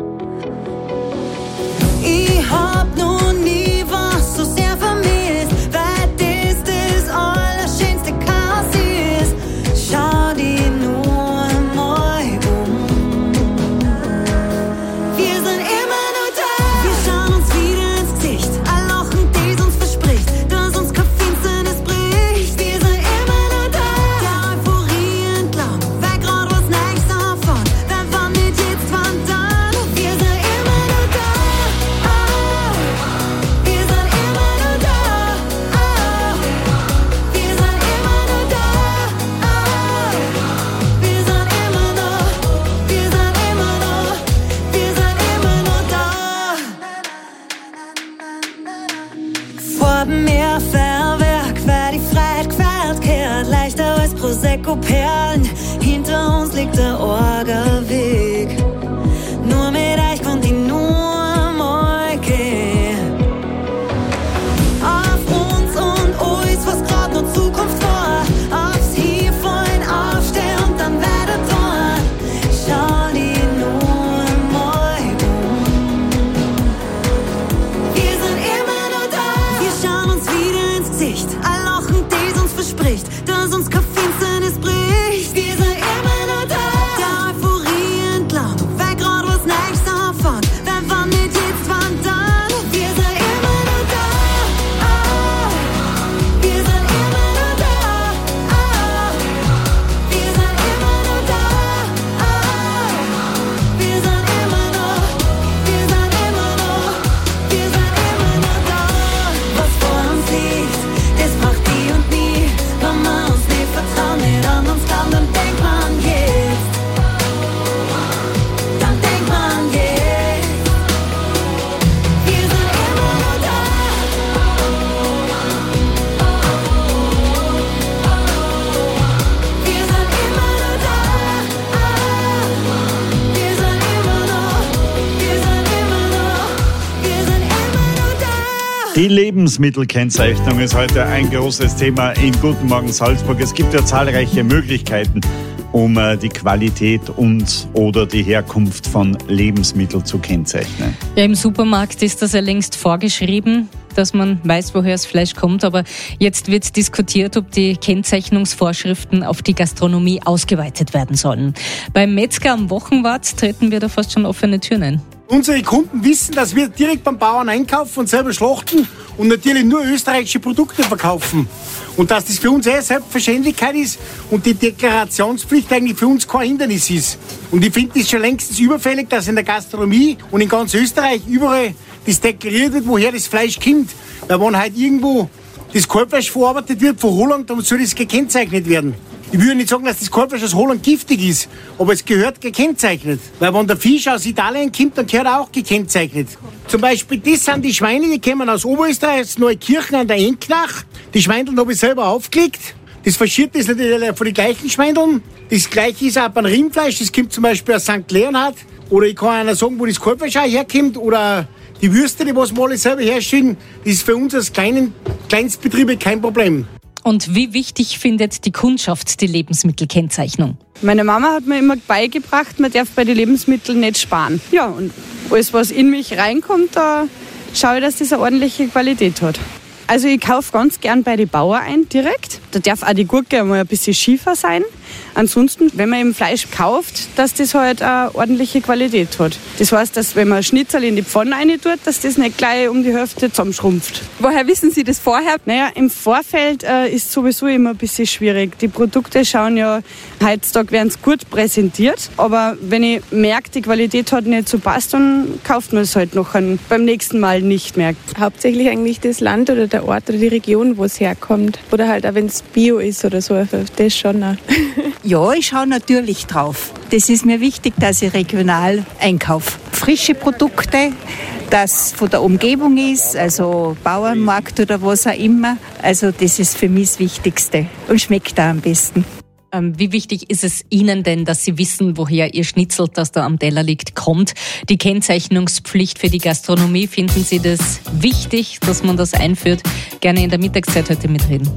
Ich hab noch nie was so sehr vermisst, weil das das Allerschönste Chaos ist. Schau dich nur mal um. Wir sind immer nur da. Wir schauen uns wieder ins Gesicht. Ein Lachen, das uns verspricht, dass uns kein Finsternis bricht. Wir sind immer nur da. Der Euphorie entlang, weil grad was Neues erfahren. Wenn wann nicht jetzt, wann dann. Wir sind immer nur da. Ah, wir sind immer nur da. Ah, wir sind immer nur da. Ah, wir sind immer noch, wir sind immer noch, wir sind immer noch da. Farben mehr Feuerwerk, weil die Freiheit gefeiert gehört. Leichter als Prosecco-Perlen, hinter uns liegt der Orgelweg. Nur mit euch konnte ich nur mal gehen. Auf uns und alles, was grad noch Zukunft war. Aufs Hinfallen, aufstehen und dann weiter tun. Schau dich nur mal um. Wir sind immer nur da. Wir schauen uns wieder ins Gesicht. Ein Lachen, das uns verspricht, dass uns kein Finsternis bricht. Wir sind immer nur da. Der Euphorie entlang, weil grad was Neues erfahren. Wenn wann nicht jetzt, wann dann. Wir sind immer nur da. Ah, wir sind immer nur da. Ah, wir sind immer nur da. Ah, wir sind immer noch, wir sind immer noch, wir sind immer noch da. Was vor uns liegt, das braucht die und nie. Wenn wir uns nicht vertrauen, nicht an uns glauben, dann denkt man jetzt. Dann denkt man jetzt. Wir sind immer nur da. Wir sind immer nur da. Wir sind immer noch, wir sind immer noch, wir sind immer nur da. Die Lebensmittelkennzeichnung ist heute ein großes Thema in Guten Morgen Salzburg. Es gibt ja zahlreiche Möglichkeiten, um äh, die Qualität und oder die Herkunft von Lebensmitteln zu kennzeichnen. Ja, im Supermarkt ist das ja längst vorgeschrieben, dass man weiß, woher das Fleisch kommt. Aber jetzt wird diskutiert, ob die Kennzeichnungsvorschriften auf die Gastronomie ausgeweitet werden sollen. Beim Metzger am Wochenwart treten wir da fast schon offene Türen ein. Unsere Kunden wissen, dass wir direkt beim Bauern einkaufen und selber schlachten und natürlich nur österreichische Produkte verkaufen. Und dass das für uns eine Selbstverständlichkeit ist und die Deklarationspflicht eigentlich für uns kein Hindernis ist. Und ich finde es schon längstens überfällig, dass in der Gastronomie und in ganz Österreich überall das deklariert wird, woher das Fleisch kommt. Weil wenn halt irgendwo das Kalbfleisch verarbeitet wird von Holland, dann soll das gekennzeichnet werden. Ich würde nicht sagen, dass das Kalbfleisch aus Holland giftig ist, aber es gehört gekennzeichnet. Weil wenn der Fisch aus Italien kommt, dann gehört er auch gekennzeichnet. Zum Beispiel, das sind die Schweine, die kommen aus Oberösterreich, aus Neukirchen an der Enknach. Die Schweindeln habe ich selber aufgelegt. Das Verschierte ist natürlich von den gleichen Schweindeln. Das gleiche ist auch beim Rindfleisch, das kommt zum Beispiel aus Sankt Leonhard. Oder ich kann einer sagen, wo das Kalbfleisch auch herkommt. Oder die Würste, die was wir alle selber herstellen, das ist für uns als kleinen Kleinstbetriebe kein Problem. Und wie wichtig findet die Kundschaft die Lebensmittelkennzeichnung? Meine Mama hat mir immer beigebracht, man darf bei den Lebensmitteln nicht sparen. Ja, und alles, was in mich reinkommt, da schaue ich, dass das eine ordentliche Qualität hat. Also ich kaufe ganz gern bei den Bauern ein, direkt. Da darf auch die Gurke einmal ein bisschen schiefer sein. Ansonsten, wenn man eben Fleisch kauft, dass das halt eine ordentliche Qualität hat. Das heißt, dass wenn man Schnitzel in die Pfanne rein tut, dass das nicht gleich um die Hälfte zusammenschrumpft. Woher wissen Sie das vorher? Naja, im Vorfeld äh, ist sowieso immer ein bisschen schwierig. Die Produkte schauen ja, heutzutage werden es gut präsentiert. Aber wenn ich merke, die Qualität hat nicht so passt, dann kauft man es halt noch ein, beim nächsten Mal nicht mehr. Hauptsächlich eigentlich das Land oder der Ort oder die Region, wo es herkommt. Oder halt auch, wenn es Bio ist oder so. Das schon auch. Ja, ich schaue natürlich drauf. Das ist mir wichtig, dass ich regional einkaufe. Frische Produkte, das von der Umgebung ist, also Bauernmarkt oder was auch immer. Also das ist für mich das Wichtigste und schmeckt auch am besten. Ähm, wie wichtig ist es Ihnen denn, dass Sie wissen, woher Ihr Schnitzel, das da am Teller liegt, kommt? Die Kennzeichnungspflicht für die Gastronomie, finden Sie das wichtig, dass man das einführt? Gerne in der Mittagszeit heute mitreden.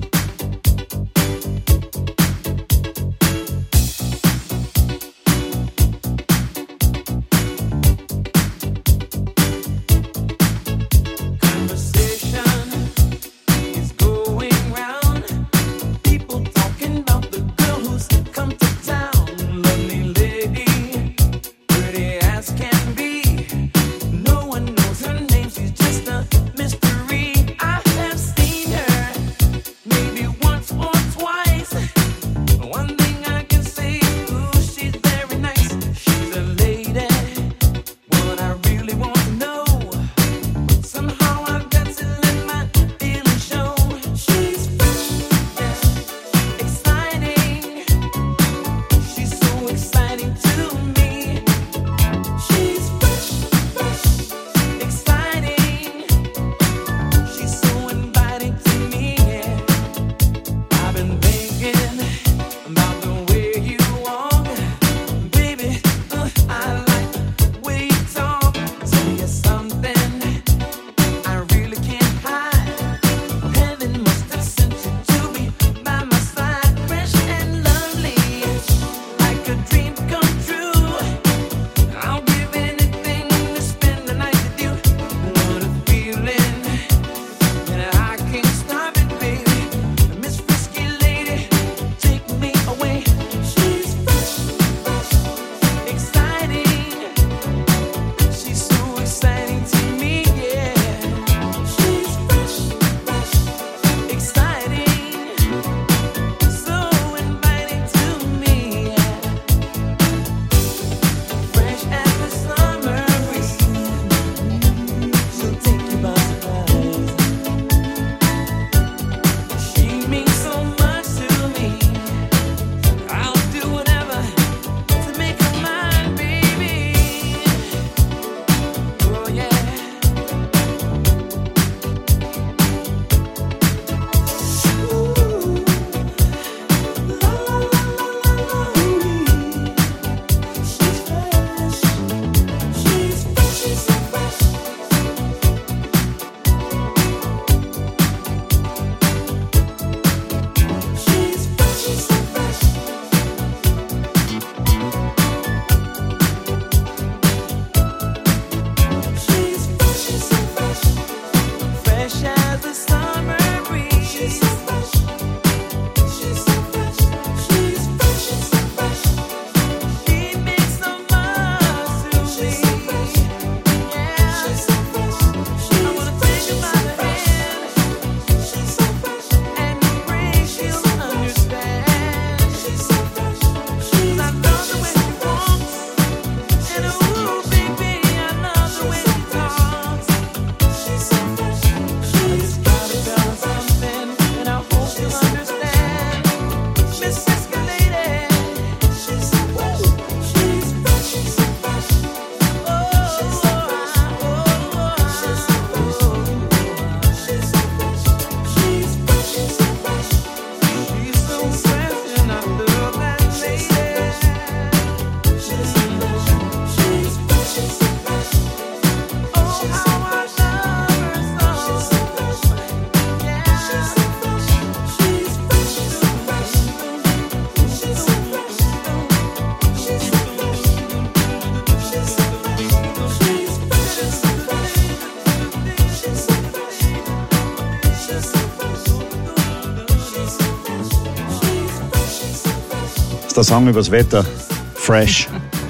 Der Song übers Wetter. Fresh.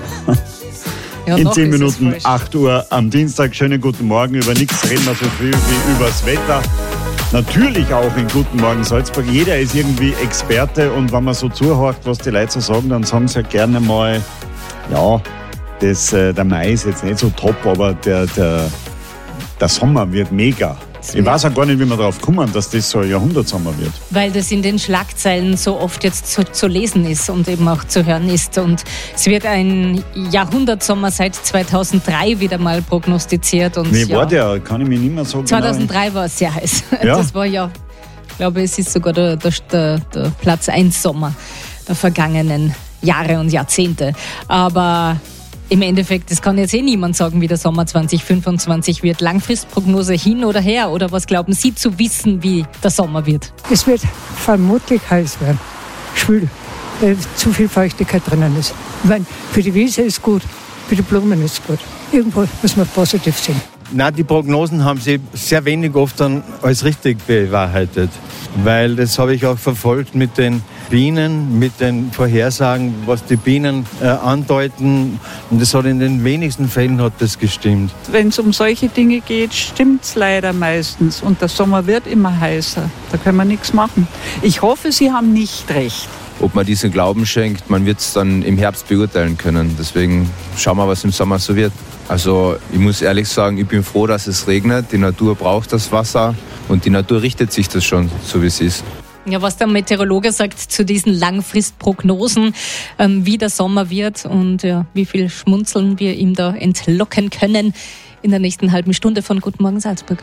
Ja, in zehn Minuten, acht Uhr am Dienstag. Schönen guten Morgen. Über nichts reden wir so viel wie übers Wetter. Natürlich auch in Guten Morgen Salzburg. Jeder ist irgendwie Experte und wenn man so zuhört, was die Leute so sagen, dann sagen sie ja gerne mal, ja, das, äh, der Mai ist jetzt nicht so top, aber der, der, der Sommer wird mega. Ich weiß auch gar nicht, wie wir darauf kommen, dass das so ein Jahrhundertsommer wird. Weil das in den Schlagzeilen so oft jetzt zu, zu lesen ist und eben auch zu hören ist. Und es wird ein Jahrhundertsommer seit zweitausenddrei wieder mal prognostiziert. Und Wie ja, war der? Kann ich mich nicht mehr so zweitausenddrei genau... war es sehr heiß. Ja? Das war ja, ich glaube, es ist sogar der, der, der Platz eins Sommer. der vergangenen Jahre und Jahrzehnte. Aber im Endeffekt, das kann jetzt eh niemand sagen, wie der Sommer zwanzig fünfundzwanzig wird. Langfristprognose hin oder her? Oder was glauben Sie zu wissen, wie der Sommer wird? Es wird vermutlich heiß werden. Schwül, weil zu viel Feuchtigkeit drinnen ist. Ich meine, für die Wiese ist gut, für die Blumen ist gut. Irgendwo muss man positiv sehen. Na, die Prognosen haben sich sehr wenig oft dann als richtig bewahrheitet. Weil das habe ich auch verfolgt mit den Bienen, mit den Vorhersagen, was die Bienen äh, andeuten. Und das hat in den wenigsten Fällen hat das gestimmt. Wenn es um solche Dinge geht, stimmt es leider meistens. Und der Sommer wird immer heißer. Da können wir nichts machen. Ich hoffe, Sie haben nicht recht. Ob man diesen Glauben schenkt, man wird es dann im Herbst beurteilen können. Deswegen schauen wir, was im Sommer so wird. Also ich muss ehrlich sagen, ich bin froh, dass es regnet. Die Natur braucht das Wasser und die Natur richtet sich das schon, so wie es ist. Ja, was der Meteorologe sagt zu diesen Langfristprognosen, ähm, wie der Sommer wird und ja, wie viel Schmunzeln wir ihm da entlocken können in der nächsten halben Stunde von Guten Morgen Salzburg.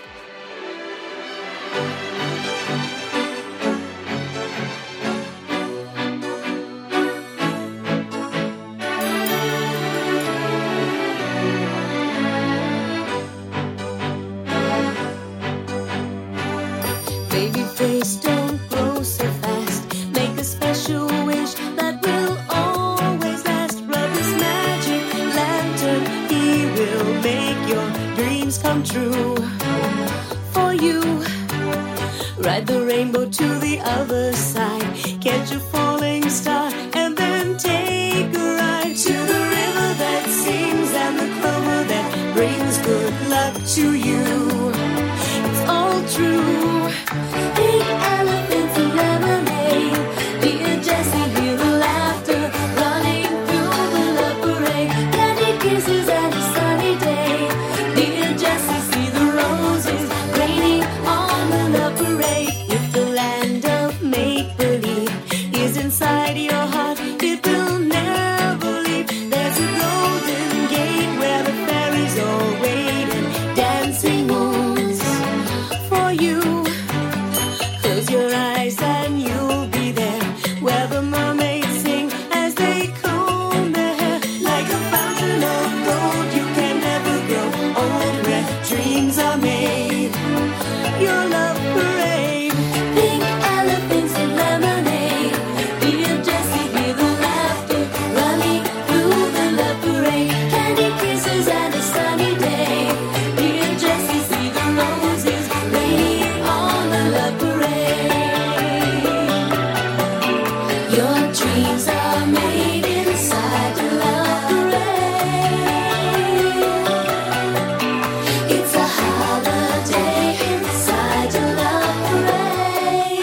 Ride the rainbow to the other side. Catch a falling star and then take a ride to the river that sings and the clover that brings good luck to you. It's all true. Big elephants and lemonade. Dear Jessie, hear the laughter running through the love parade. Candy kisses and a sunny day. Dear Jessie, see the roses raining on the love parade. If the land of make-believe is inside your heart, it will never leave. There's a golden gate where the fairies all wait and dancing moons for you. Close your eyes and you'll be there, where the mermaids sing as they comb their hair. Like a fountain of gold, you can never grow old, where dreams are made. Your love parade, pink elephants and lemonade. Dear Jessie, hear the laughter running through the love parade. Candy kisses and a sunny day. Dear Jessie, see the roses raining on the love parade. Your dreams are made inside the love parade. It's a holiday inside the love parade.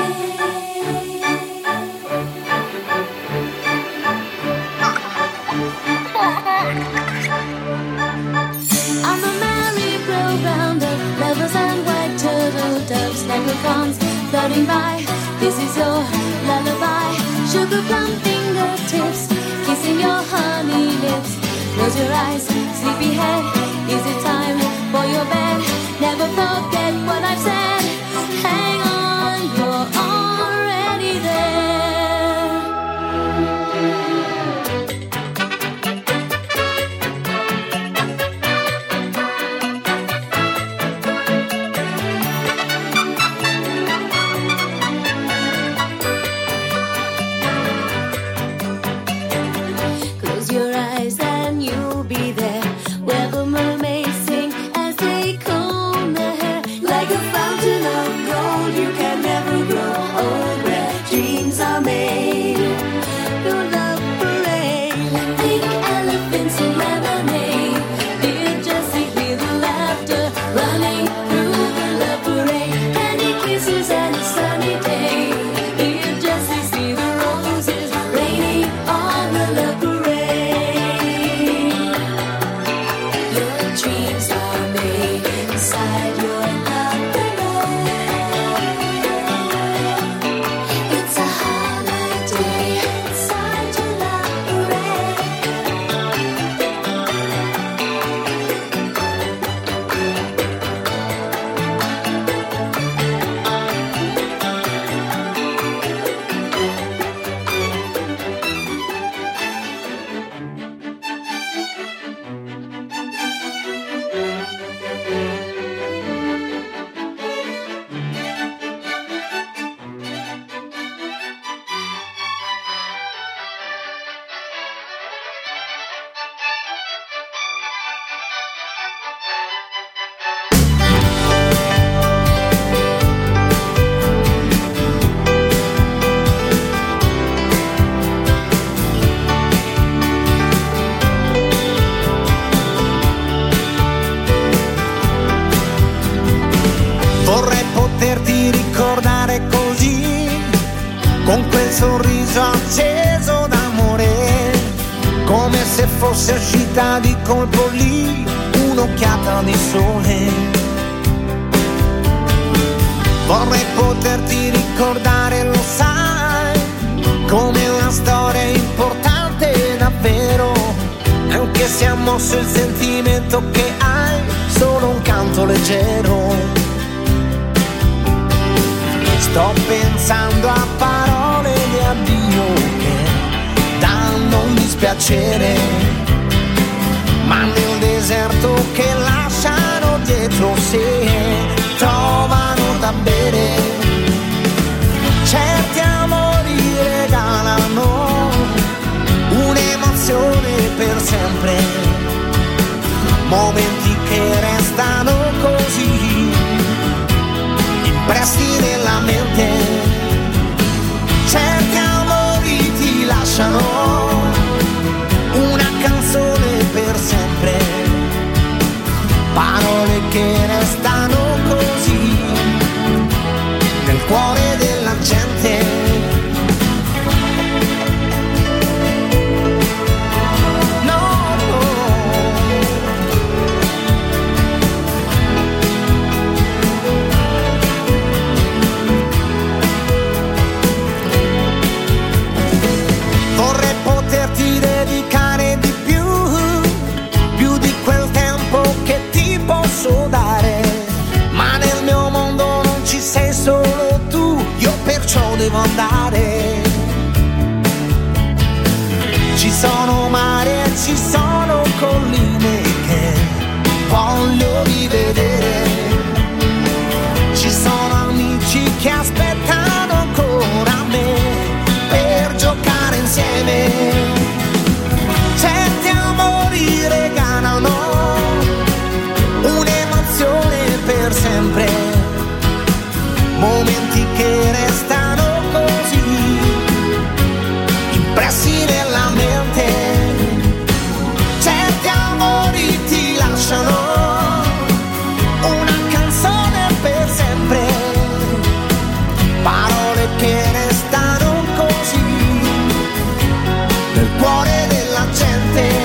On the merry-go-round of lovers and white turtle doves, leprechauns floating by. This is your lullaby. Sugar plum fingertips, kissing your honey lips. Close your eyes, sleepyhead. Is it time for your bed? Never forget what I've said. Hang on, you're already there. Close your eyes and you'll be there, where the moon con quel sorriso acceso d'amore, come se fosse uscita di colpo lì un'occhiata di sole. Vorrei poterti ricordare, lo sai, come una storia importante davvero, anche se ha mosso il sentimento che hai, solo un canto leggero. Sto pensando a parole di addio che danno un dispiacere, ma nel deserto che lasciano dietro sé trovano da bere. Certi amori regalano un'emozione per sempre, momenti che restano così impressi nella mente. Certi amori ti lasciano una canzone per sempre, parole che restano così nel cuore della gente. Devo andare. Ci sono mari e ci sono colline che voglio rivedere. Ci sono amici che aspettano ancora me per giocare insieme. Certi amori regalano un'emozione per sempre, momenti che restano impressi nella mente. Certi amori ti lasciano una canzone per sempre, parole che restano così nel cuore della gente.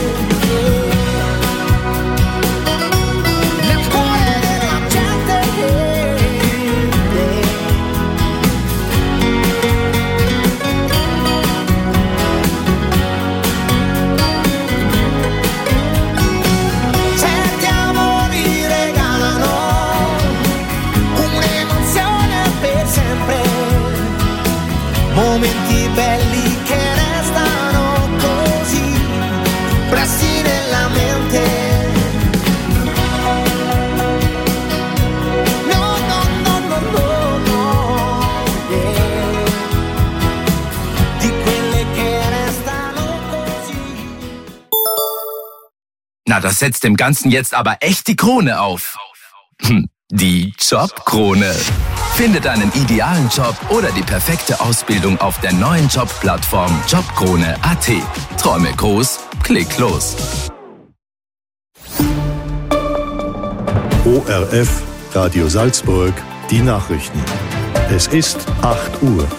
Momenti belli che restano così impressi nella mente. No, no, no, no, no, no, yeah. Di quelle che restano così. Na, das setzt dem Ganzen jetzt aber echt die Krone auf. Hm, die Jobkrone. Finde deinen idealen Job oder die perfekte Ausbildung auf der neuen Jobplattform Jobkrone punkt a t. Träume groß, klick los. O R F, Radio Salzburg, die Nachrichten. Es ist acht Uhr.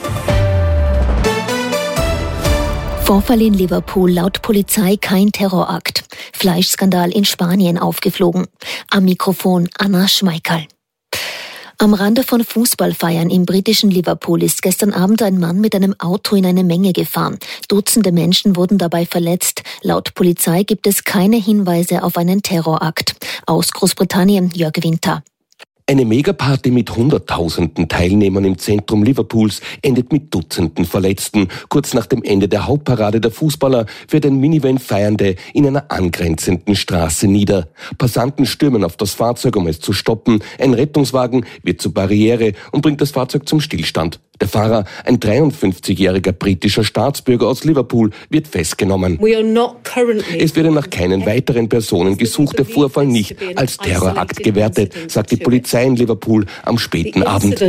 Vorfall in Liverpool, laut Polizei kein Terrorakt. Fleischskandal in Spanien aufgeflogen. Am Mikrofon Anna Schmeikerl. Am Rande von Fußballfeiern im britischen Liverpool ist gestern Abend ein Mann mit einem Auto in eine Menge gefahren. Dutzende Menschen wurden dabei verletzt. Laut Polizei gibt es keine Hinweise auf einen Terrorakt. Aus Großbritannien Jörg Winter. Eine Megaparty mit hunderttausenden Teilnehmern im Zentrum Liverpools endet mit Dutzenden Verletzten. Kurz nach dem Ende der Hauptparade der Fußballer wird ein Minivan Feiernde in einer angrenzenden Straße nieder. Passanten stürmen auf das Fahrzeug, um es zu stoppen. Ein Rettungswagen wird zur Barriere und bringt das Fahrzeug zum Stillstand. Der Fahrer, ein dreiundfünfzigjähriger britischer Staatsbürger aus Liverpool, wird festgenommen. Es werde nach keinen weiteren Personen gesucht, der Vorfall nicht als Terrorakt gewertet, sagt die Polizei in Liverpool am späten Abend.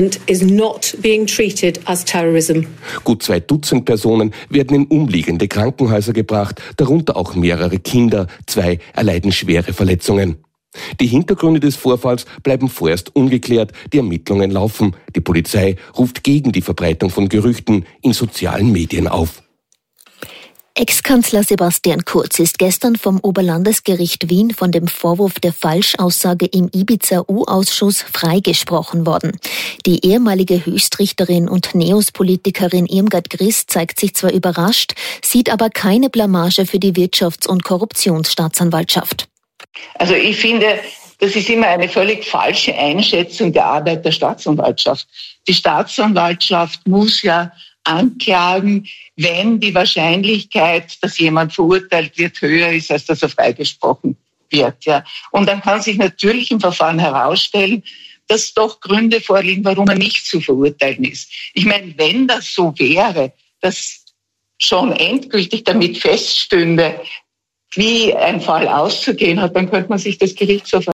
Gut zwei Dutzend Personen werden in umliegende Krankenhäuser gebracht, darunter auch mehrere Kinder. Zwei erleiden schwere Verletzungen. Die Hintergründe des Vorfalls bleiben vorerst ungeklärt, die Ermittlungen laufen. Die Polizei ruft gegen die Verbreitung von Gerüchten in sozialen Medien auf. Ex-Kanzler Sebastian Kurz ist gestern vom Oberlandesgericht Wien von dem Vorwurf der Falschaussage im Ibiza-U-Ausschuss freigesprochen worden. Die ehemalige Höchstrichterin und Neos-Politikerin Irmgard Grist zeigt sich zwar überrascht, sieht aber keine Blamage für die Wirtschafts- und Korruptionsstaatsanwaltschaft. Also ich finde, das ist immer eine völlig falsche Einschätzung der Arbeit der Staatsanwaltschaft. Die Staatsanwaltschaft muss ja anklagen, wenn die Wahrscheinlichkeit, dass jemand verurteilt wird, höher ist, als dass er freigesprochen wird. Ja. Und dann kann sich natürlich im Verfahren herausstellen, dass doch Gründe vorliegen, warum er nicht zu verurteilen ist. Ich meine, wenn das so wäre, dass schon endgültig damit feststünde, wie ein Fall auszugehen hat, dann könnte man sich das Gerichtsverfahren